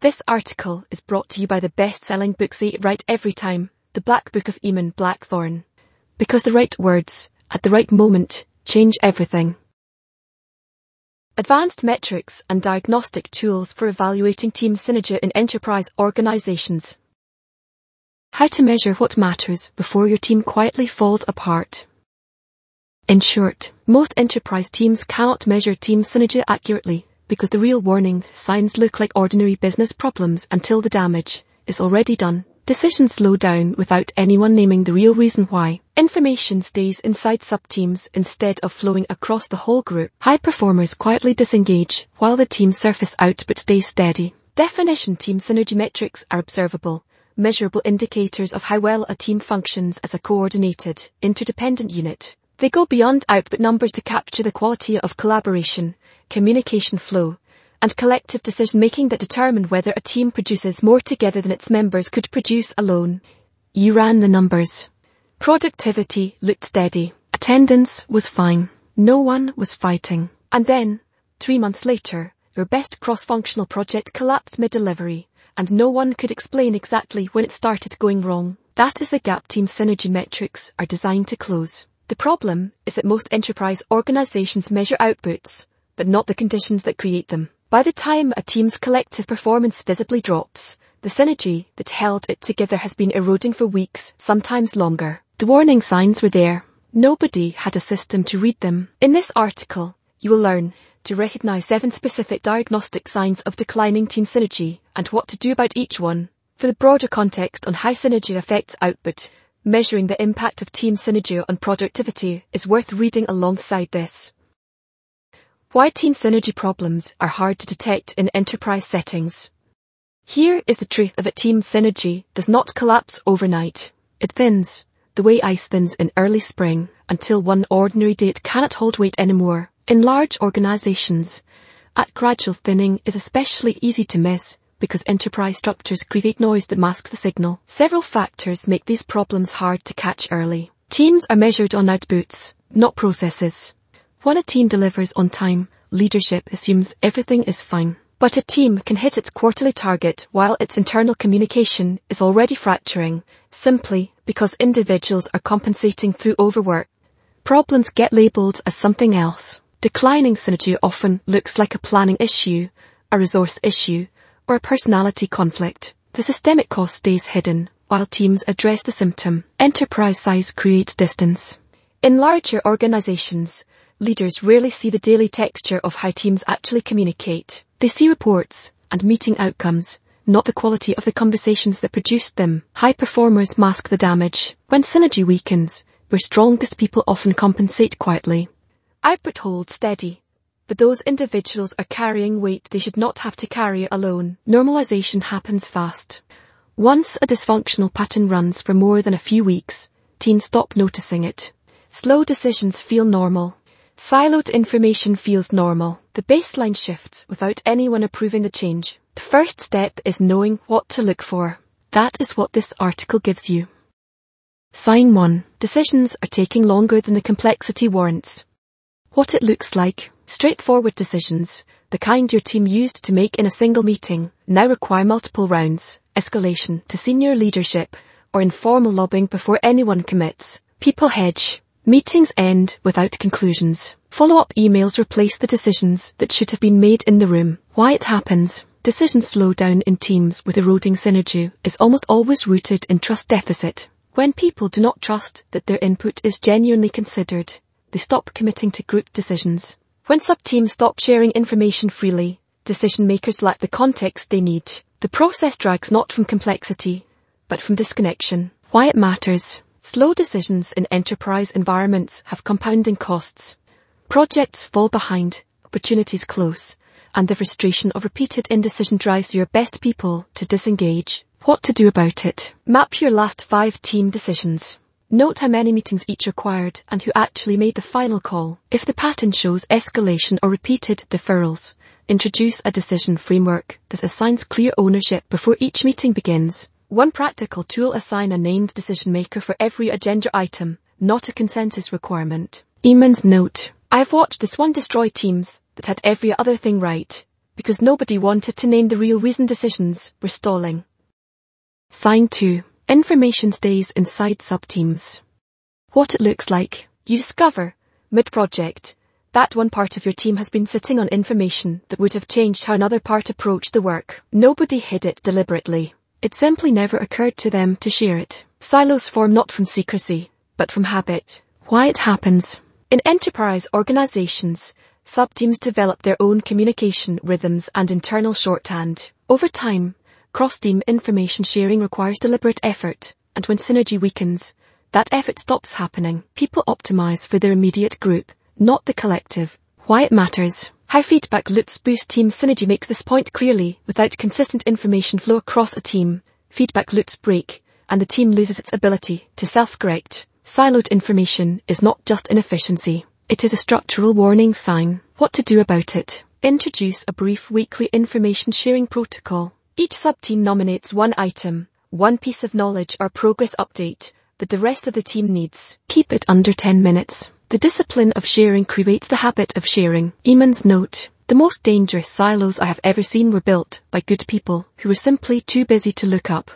This article is brought to you by the best-selling book Say It Right Every Time, The Black Book of Eamon Blackthorne. Because the right words, at the right moment, change everything. Advanced metrics and diagnostic tools for evaluating team synergy in enterprise organizations. How to measure what matters before your team quietly falls apart. In short, most enterprise teams cannot measure team synergy accurately because the real warning signs look like ordinary business problems until the damage is already done. Decisions slow down without anyone naming the real reason why. Information stays inside sub-teams instead of flowing across the whole group. High performers quietly disengage while the team's surface output stays steady. Definition: team synergy metrics are observable, measurable indicators of how well a team functions as a coordinated, interdependent unit. They go beyond output numbers to capture the quality of collaboration, communication flow, and collective decision-making that determine whether a team produces more together than its members could produce alone. You ran the numbers. Productivity looked steady. Attendance was fine. No one was fighting. And then, 3 months later, your best cross-functional project collapsed mid-delivery, and no one could explain exactly when it started going wrong. That is the gap team synergy metrics are designed to close. The problem is that most enterprise organizations measure outputs, but not the conditions that create them. By the time a team's collective performance visibly drops, the synergy that held it together has been eroding for weeks, sometimes longer. The warning signs were there. Nobody had a system to read them. In this article, you will learn to recognize 7 specific diagnostic signs of declining team synergy and what to do about each one. For the broader context on how synergy affects output, measuring the impact of team synergy on productivity is worth reading alongside this. Why team synergy problems are hard to detect in enterprise settings. Here is the truth of it: team synergy does not collapse overnight. It thins, the way ice thins in early spring, until one ordinary day it cannot hold weight anymore. In large organizations, that gradual thinning is especially easy to miss because enterprise structures create noise that masks the signal. Several factors make these problems hard to catch early. Teams are measured on outputs, not processes. When a team delivers on time, leadership assumes everything is fine. But a team can hit its quarterly target while its internal communication is already fracturing, simply because individuals are compensating through overwork. Problems get labeled as something else. Declining synergy often looks like a planning issue, a resource issue, or a personality conflict. The systemic cost stays hidden, while teams address the symptom. Enterprise size creates distance. In larger organizations, leaders rarely see the daily texture of how teams actually communicate. They see reports and meeting outcomes, not the quality of the conversations that produced them. High performers mask the damage. When synergy weakens, where strongest people often compensate quietly. Output holds steady, but those individuals are carrying weight they should not have to carry alone. Normalization happens fast. Once a dysfunctional pattern runs for more than a few weeks, teams stop noticing it. Slow decisions feel normal. Siloed information feels normal. The baseline shifts without anyone approving the change. The first step is knowing what to look for. That is what this article gives you. Sign 1. Decisions are taking longer than the complexity warrants. What it looks like. Straightforward decisions, the kind your team used to make in a single meeting, now require multiple rounds, escalation to senior leadership, or informal lobbying before anyone commits. People hedge. Meetings end without conclusions. Follow-up emails replace the decisions that should have been made in the room. Why it happens. Decisions slow down in teams with eroding synergy is almost always rooted in trust deficit. When people do not trust that their input is genuinely considered, they stop committing to group decisions. When sub-teams stop sharing information freely, decision-makers lack the context they need. The process drags not from complexity, but from disconnection. Why it matters. Slow decisions in enterprise environments have compounding costs. Projects fall behind, opportunities close, and the frustration of repeated indecision drives your best people to disengage. What to do about it? Map your last 5 team decisions. Note how many meetings each required and who actually made the final call. If the pattern shows escalation or repeated deferrals, introduce a decision framework that assigns clear ownership before each meeting begins. One practical tool: assign a named decision maker for every agenda item, not a consensus requirement. Eamon's note. I've watched this one destroy teams that had every other thing right, because nobody wanted to name the real reason decisions were stalling. Sign 2. Information stays inside subteams. What it looks like. You discover, mid-project, that one part of your team has been sitting on information that would have changed how another part approached the work. Nobody hid it deliberately. It simply never occurred to them to share it. Silos form not from secrecy, but from habit. Why it happens. In enterprise organizations, subteams develop their own communication rhythms and internal shorthand. Over time, cross-team information sharing requires deliberate effort, and when synergy weakens, that effort stops happening. People optimize for their immediate group, not the collective. Why it matters. How feedback loops boost team synergy makes this point clearly. Without consistent information flow across a team, feedback loops break, and the team loses its ability to self-correct. Siloed information is not just inefficiency. It is a structural warning sign. What to do about it. Introduce a brief weekly information sharing protocol. Each subteam nominates one item, one piece of knowledge or progress update that the rest of the team needs. Keep it under 10 minutes. The discipline of sharing creates the habit of sharing. Eamon's note. The most dangerous silos I have ever seen were built by good people who were simply too busy to look up.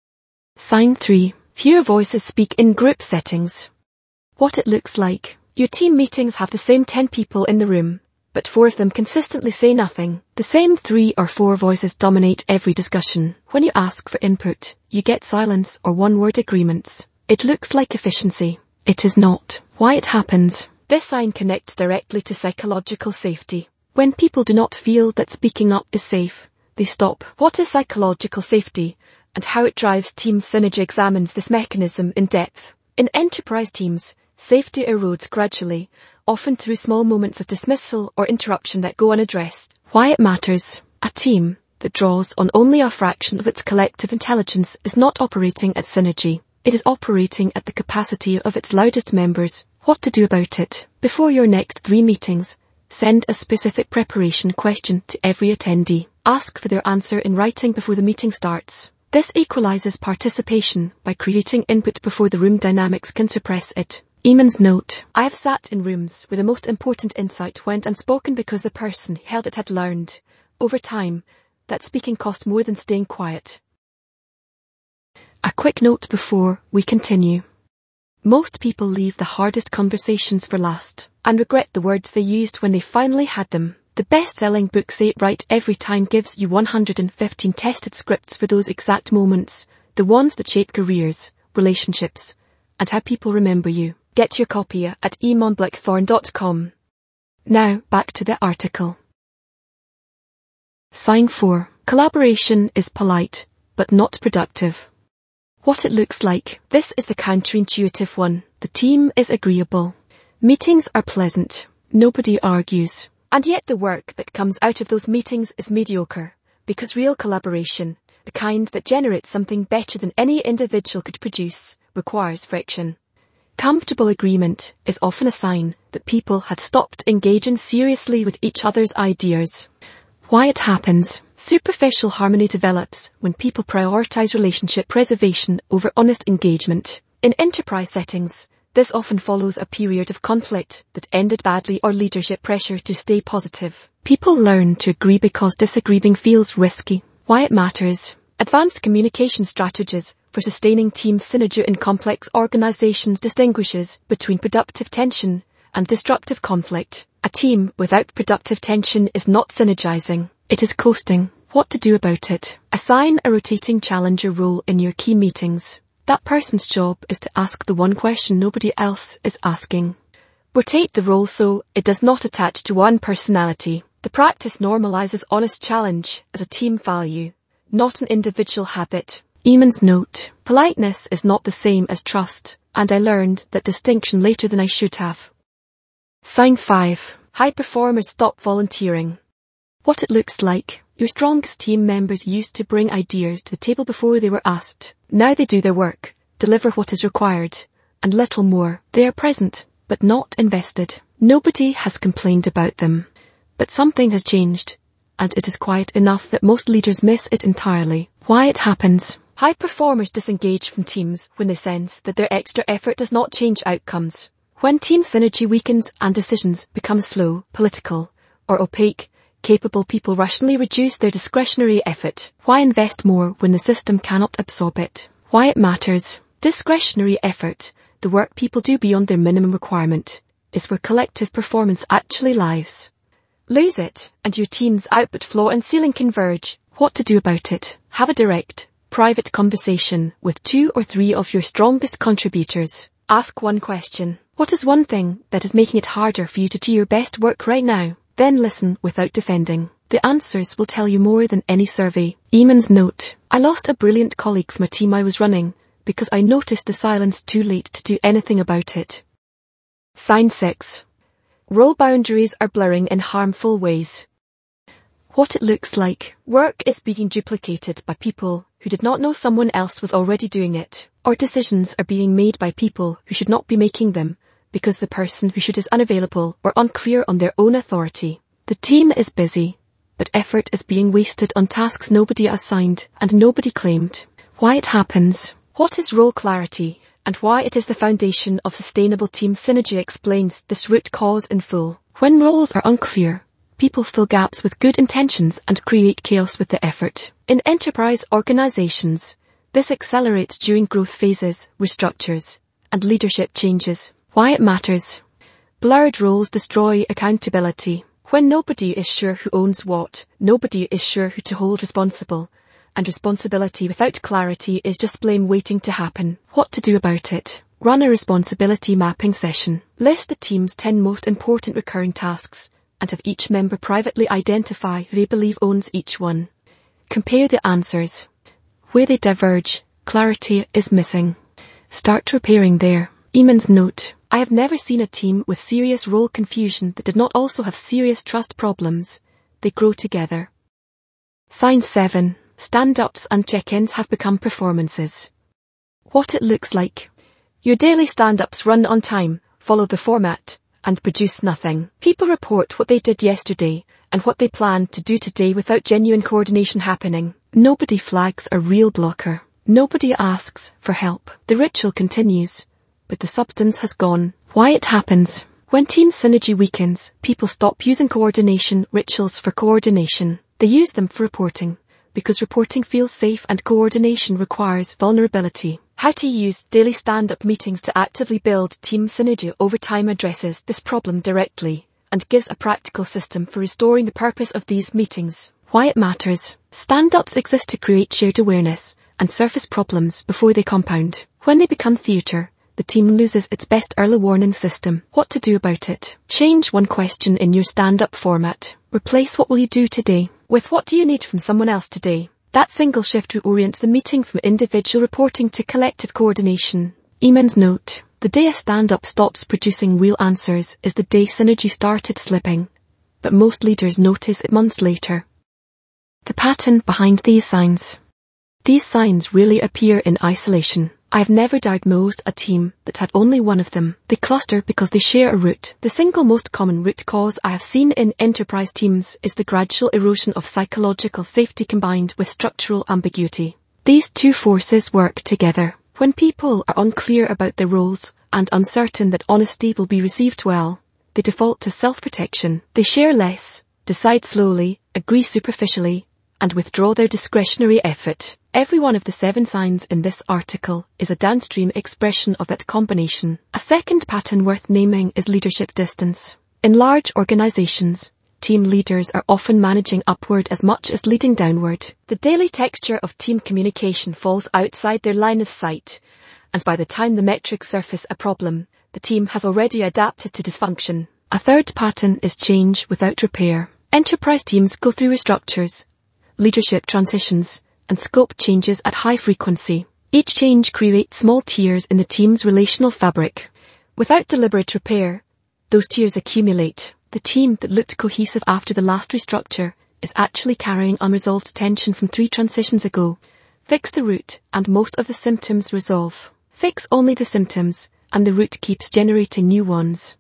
Sign 3. Fewer voices speak in group settings. What it looks like. Your team meetings have the same 10 people in the room, but 4 of them consistently say nothing. The same 3 or 4 voices dominate every discussion. When you ask for input, you get silence or one-word agreements. It looks like efficiency. It is not. Why it happens. This sign connects directly to psychological safety. When people do not feel that speaking up is safe, they stop. What is psychological safety, and how it drives team synergy examines this mechanism in depth. In enterprise teams, safety erodes gradually, often through small moments of dismissal or interruption that go unaddressed. Why it matters. A team that draws on only a fraction of its collective intelligence is not operating at synergy. It is operating at the capacity of its loudest members. What to do about it. Before your next 3 meetings, send a specific preparation question to every attendee. Ask for their answer in writing before the meeting starts. This equalizes participation by creating input before the room dynamics can suppress it. Eamon's note. I have sat in rooms where the most important insight went unspoken because the person who held it had learned, over time, that speaking cost more than staying quiet. A quick note before we continue. Most people leave the hardest conversations for last, and regret the words they used when they finally had them. The best-selling book Say It Right Every Time gives you 115 tested scripts for those exact moments, the ones that shape careers, relationships, and how people remember you. Get your copy at eamonblackthorn.com. Now, back to the article. Sign 4. Collaboration is polite, but not productive. What it looks like. This is the counterintuitive one. The team is agreeable. Meetings are pleasant. Nobody argues. And yet the work that comes out of those meetings is mediocre, because real collaboration, the kind that generates something better than any individual could produce, requires friction. Comfortable agreement is often a sign that people have stopped engaging seriously with each other's ideas. Why it happens. Superficial harmony develops when people prioritize relationship preservation over honest engagement. In enterprise settings, this often follows a period of conflict that ended badly or leadership pressure to stay positive. People learn to agree because disagreeing feels risky. Why it matters. Advanced communication strategies for sustaining team synergy in complex organizations distinguishes between productive tension and destructive conflict. A team without productive tension is not synergizing. It is coasting. What to do about it. Assign a rotating challenger role in your key meetings. That person's job is to ask the one question nobody else is asking. Rotate the role so it does not attach to one personality. The practice normalizes honest challenge as a team value, not an individual habit. Eamon's note. Politeness is not the same as trust, and I learned that distinction later than I should have. Sign 5. High performers stop volunteering. What it looks like. Your strongest team members used to bring ideas to the table before they were asked. Now they do their work, deliver what is required, and little more. They are present, but not invested. Nobody has complained about them. But something has changed, and it is quiet enough that most leaders miss it entirely. Why it happens. High performers disengage from teams when they sense that their extra effort does not change outcomes. When team synergy weakens and decisions become slow, political, or opaque, Capable people rationally reduce their discretionary effort. Why invest more when the system cannot absorb it? Why it matters. Discretionary effort, the work people do beyond their minimum requirement, is where collective performance actually lies. Lose it, and your team's output floor and ceiling converge. What to do about it? Have a direct, private conversation with 2 or 3 of your strongest contributors. Ask one question. What is one thing that is making it harder for you to do your best work right now? Then listen without defending. The answers will tell you more than any survey. Eamon's note. I lost a brilliant colleague from a team I was running because I noticed the silence too late to do anything about it. Sign 6. Role boundaries are blurring in harmful ways. What it looks like. Work is being duplicated by people who did not know someone else was already doing it, or decisions are being made by people who should not be making them because the person who should is unavailable or unclear on their own authority. The team is busy, but effort is being wasted on tasks nobody assigned and nobody claimed. Why it happens. What is role clarity, and why it is the foundation of sustainable team synergy explains this root cause in full. When roles are unclear, people fill gaps with good intentions and create chaos with the effort. In enterprise organizations, this accelerates during growth phases, restructures, and leadership changes. Why it matters. Blurred roles destroy accountability. When nobody is sure who owns what, nobody is sure who to hold responsible, and responsibility without clarity is just blame waiting to happen. What to do about it. Run a responsibility mapping session. List the team's 10 most important recurring tasks, and have each member privately identify who they believe owns each one. Compare the answers. Where they diverge, clarity is missing. Start repairing there. Eamon's note. I have never seen a team with serious role confusion that did not also have serious trust problems. They grow together. Sign 7. Stand-ups and check-ins have become performances. What it looks like. Your daily stand-ups run on time, follow the format, and produce nothing. People report what they did yesterday and what they plan to do today without genuine coordination happening. Nobody flags a real blocker. Nobody asks for help. The ritual continues, but the substance has gone. Why it happens. When team synergy weakens, people stop using coordination rituals for coordination. They use them for reporting, because reporting feels safe and coordination requires vulnerability. How to use daily stand-up meetings to actively build team synergy over time addresses this problem directly and gives a practical system for restoring the purpose of these meetings. Why it matters. Stand-ups exist to create shared awareness and surface problems before they compound. When they become theatre, the team loses its best early warning system. What to do about it. Change one question in your stand-up format. Replace what will you do today with what do you need from someone else today. That single shift reorients the meeting from individual reporting to collective coordination. Eamon's note. The day a stand-up stops producing real answers is the day synergy started slipping, but most leaders notice it months later. The pattern behind these signs. These signs really appear in isolation. I have never diagnosed a team that had only one of them. They cluster because they share a root. The single most common root cause I have seen in enterprise teams is the gradual erosion of psychological safety combined with structural ambiguity. These two forces work together. When people are unclear about their roles and uncertain that honesty will be received well, they default to self-protection. They share less, decide slowly, agree superficially, and withdraw their discretionary effort. Every one of the 7 signs in this article is a downstream expression of that combination. A second pattern worth naming is leadership distance. In large organizations, team leaders are often managing upward as much as leading downward. The daily texture of team communication falls outside their line of sight, and by the time the metrics surface a problem, the team has already adapted to dysfunction. A third pattern is change without repair. Enterprise teams go through restructures, leadership transitions, and scope changes at high frequency. Each change creates small tears in the team's relational fabric. Without deliberate repair, those tears accumulate. The team that looked cohesive after the last restructure is actually carrying unresolved tension from 3 transitions ago. Fix the root and most of the symptoms resolve. Fix only the symptoms and the root keeps generating new ones.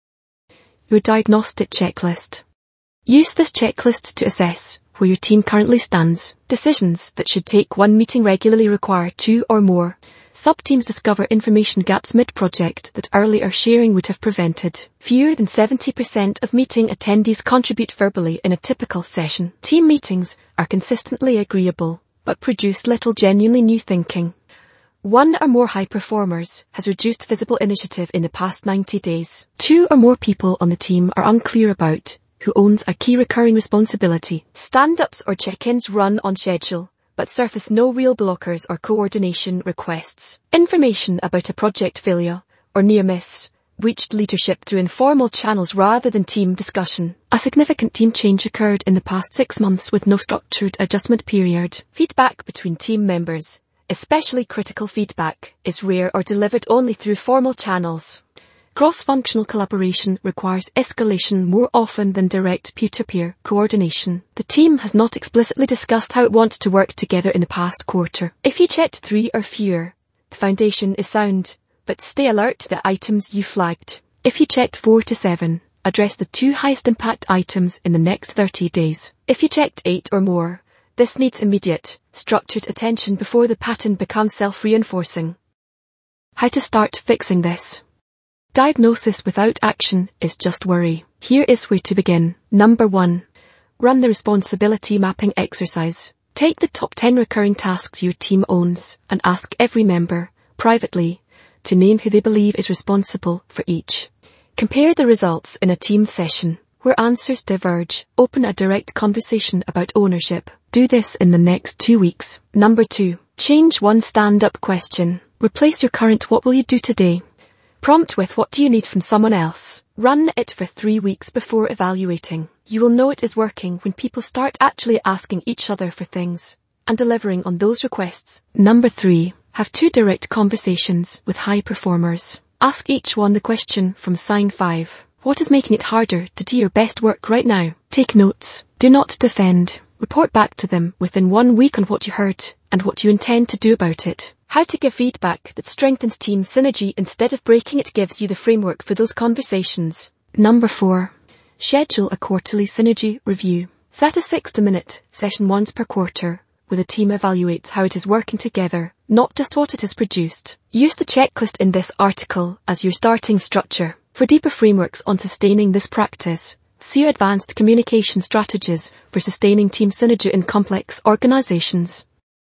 Your diagnostic checklist. Use this checklist to assess where your team currently stands. Decisions that should take 1 meeting regularly require 2 or more. Sub-teams discover information gaps mid-project that earlier sharing would have prevented. Fewer than 70% of meeting attendees contribute verbally in a typical session. Team meetings are consistently agreeable, but produce little genuinely new thinking. One or more high performers has reduced visible initiative in the past 90 days. Two or more people on the team are unclear about who owns a key recurring responsibility. Stand-ups or check-ins run on schedule, but surface no real blockers or coordination requests. Information about a project failure or near miss reached leadership through informal channels rather than team discussion. A significant team change occurred in the past 6 months with no structured adjustment period. Feedback between team members, especially critical feedback, is rare or delivered only through formal channels. Cross-functional collaboration requires escalation more often than direct peer-to-peer coordination. The team has not explicitly discussed how it wants to work together in the past quarter. If you checked 3 or fewer, the foundation is sound, but stay alert to the items you flagged. If you checked 4 to 7, address the 2 highest impact items in the next 30 days. If you checked 8 or more, this needs immediate, structured attention before the pattern becomes self-reinforcing. How to start fixing this? Diagnosis without action is just worry. Here is where to begin. Number 1. Run the responsibility mapping exercise. Take the top 10 recurring tasks your team owns and ask every member, privately, to name who they believe is responsible for each. Compare the results in a team session. Where answers diverge, open a direct conversation about ownership. Do this in the next 2 weeks. Number 2. Change one stand-up question. Replace your current "what will you do today?" prompt with "what do you need from someone else?" Run it for 3 weeks before evaluating. You will know it is working when people start actually asking each other for things and delivering on those requests. Number 3. Have 2 direct conversations with high performers. Ask each one the question from sign 5. What is making it harder to do your best work right now? Take notes. Do not defend. Report back to them within 1 week on what you heard and what you intend to do about it. How to give feedback that strengthens team synergy instead of breaking it gives you the framework for those conversations. Number 4. Schedule a quarterly synergy review. Set a 60-minute session once per quarter where the team evaluates how it is working together, not just what it has produced. Use the checklist in this article as your starting structure. For deeper frameworks on sustaining this practice, see Advanced Communication Strategies for Sustaining Team Synergy in Complex Organizations.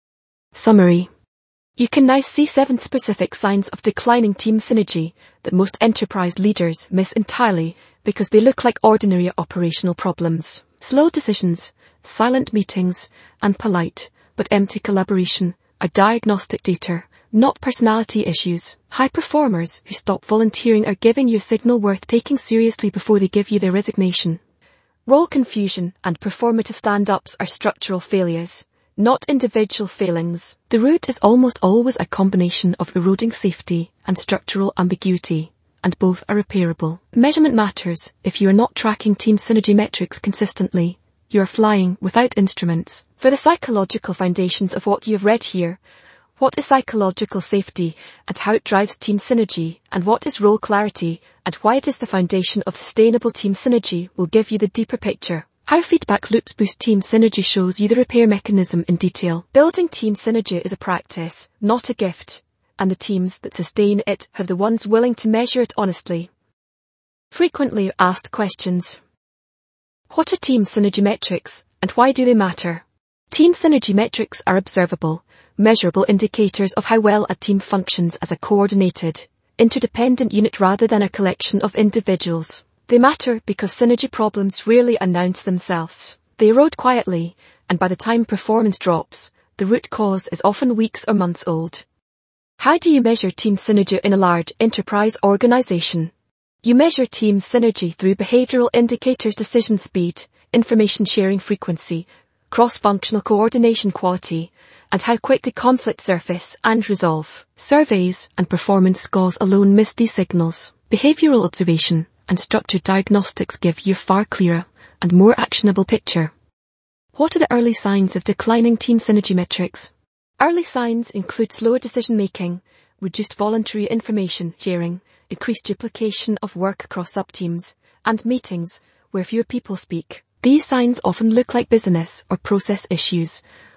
Summary. You can now see 7 specific signs of declining team synergy that most enterprise leaders miss entirely because they look like ordinary operational problems. Slow decisions, silent meetings, and polite but empty collaboration are diagnostic data, not personality issues. High performers who stop volunteering are giving you a signal worth taking seriously before they give you their resignation. Role confusion and performative stand-ups are structural failures, not individual failings. The root is almost always a combination of eroding safety and structural ambiguity, and both are repairable. Measurement matters. If you are not tracking team synergy metrics consistently, you are flying without instruments. For the psychological foundations of what you have read here, what is psychological safety and how it drives team synergy, and what is role clarity and why it is the foundation of sustainable team synergy will give you the deeper picture. How feedback loops boost team synergy shows you the repair mechanism in detail. Building team synergy is a practice, not a gift, and the teams that sustain it are the ones willing to measure it honestly. Frequently asked questions. What are team synergy metrics, and why do they matter? Team synergy metrics are observable, measurable indicators of how well a team functions as a coordinated, interdependent unit rather than a collection of individuals. They matter because synergy problems rarely announce themselves. They erode quietly, and by the time performance drops, the root cause is often weeks or months old. How do you measure team synergy in a large enterprise organization? You measure team synergy through behavioral indicators: decision speed, information sharing frequency, cross-functional coordination quality, and how quickly conflict surface and resolve. Surveys and performance scores alone miss these signals. Behavioral observation and structured diagnostics give you a far clearer and more actionable picture. What are the early signs of declining team synergy metrics? Early signs include slower decision-making, reduced voluntary information sharing, increased duplication of work across sub-teams, and meetings where fewer people speak. These signs often look like business or process issues,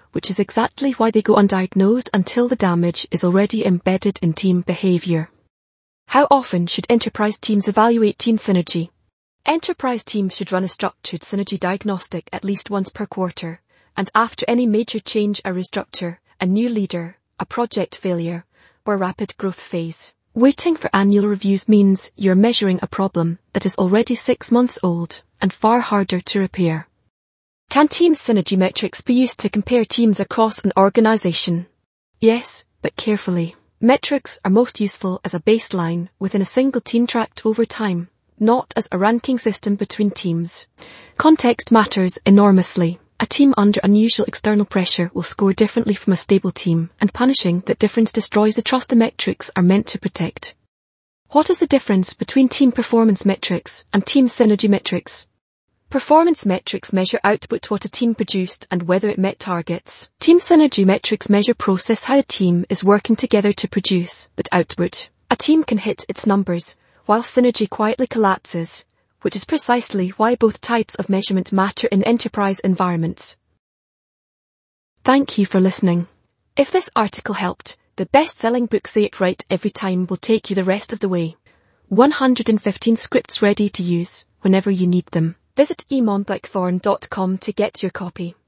which is exactly why they go undiagnosed until the damage is already embedded in team behavior. How often should enterprise teams evaluate team synergy? Enterprise teams should run a structured synergy diagnostic at least once per quarter, and after any major change or restructure, a new leader, a project failure, or rapid growth phase. Waiting for annual reviews means you're measuring a problem that is already 6 months old and far harder to repair. Can team synergy metrics be used to compare teams across an organization? Yes, but carefully. Metrics are most useful as a baseline within a single team tracked over time, not as a ranking system between teams. Context matters enormously. A team under unusual external pressure will score differently from a stable team, and punishing that difference destroys the trust the metrics are meant to protect. What is the difference between team performance metrics and team synergy metrics? Performance metrics measure output, what a team produced and whether it met targets. Team synergy metrics measure process, how a team is working together to produce that output. A team can hit its numbers, while synergy quietly collapses, which is precisely why both types of measurement matter in enterprise environments. Thank you for listening. If this article helped, the best-selling book Say It Right Every Time will take you the rest of the way. 115 scripts ready to use whenever you need them. Visit emonblackthorn.com to get your copy.